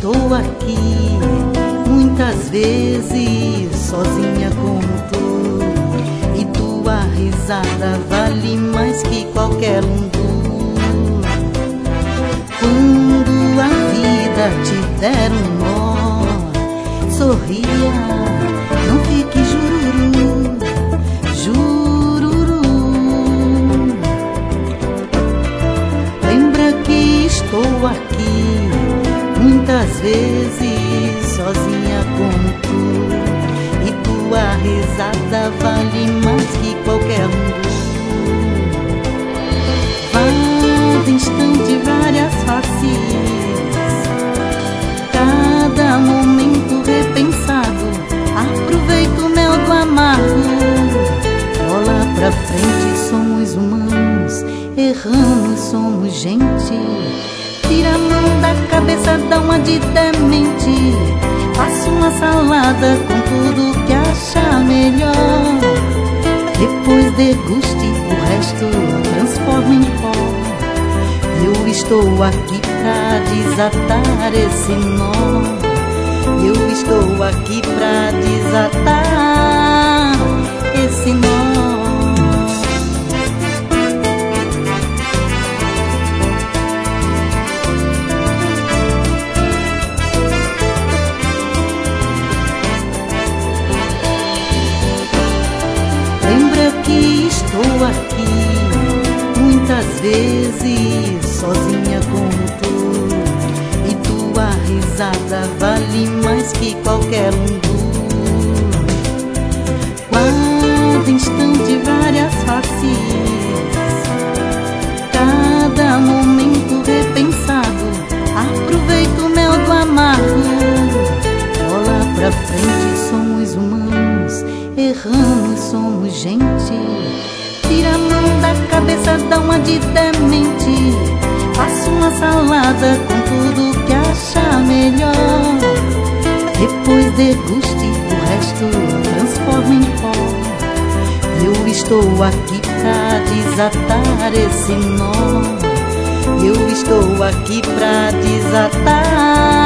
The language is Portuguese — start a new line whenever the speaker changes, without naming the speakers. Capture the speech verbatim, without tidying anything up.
estou aqui muitas vezes sozinha como tu, e tua risada vale mais que qualquer lundu. Quando a vida te der um nó, sorria, não fique jururu, jururu. Lembra que estou aqui muitas vezes sozinha como tu, e tua risada vale mais que qualquer um. Cada instante várias faces, cada momento repensado, aproveito o mel do amargo. Bola pra frente, somos humanos, erramos, somos gente. Tira a mão da cabeça, dá uma de demente, faça uma salada com tudo que achar melhor. Depois deguste, o resto transforma em pó. Eu estou aqui pra desatar esse nó. Eu estou aqui pra desatar esse nó. Que estou aqui muitas vezes sozinha como tu, e tua risada vale mais que qualquer lundu. Cada instante várias faces, cada momento repensado, aproveito o mel do amargo. Bola pra frente, somos humanos, erramos, somos gente. Tira a mão da cabeça, dá uma de demente, faça uma salada com tudo que achar melhor. Depois deguste, o resto transforma em pó. Eu estou aqui pra desatar esse nó. Eu estou aqui pra desatar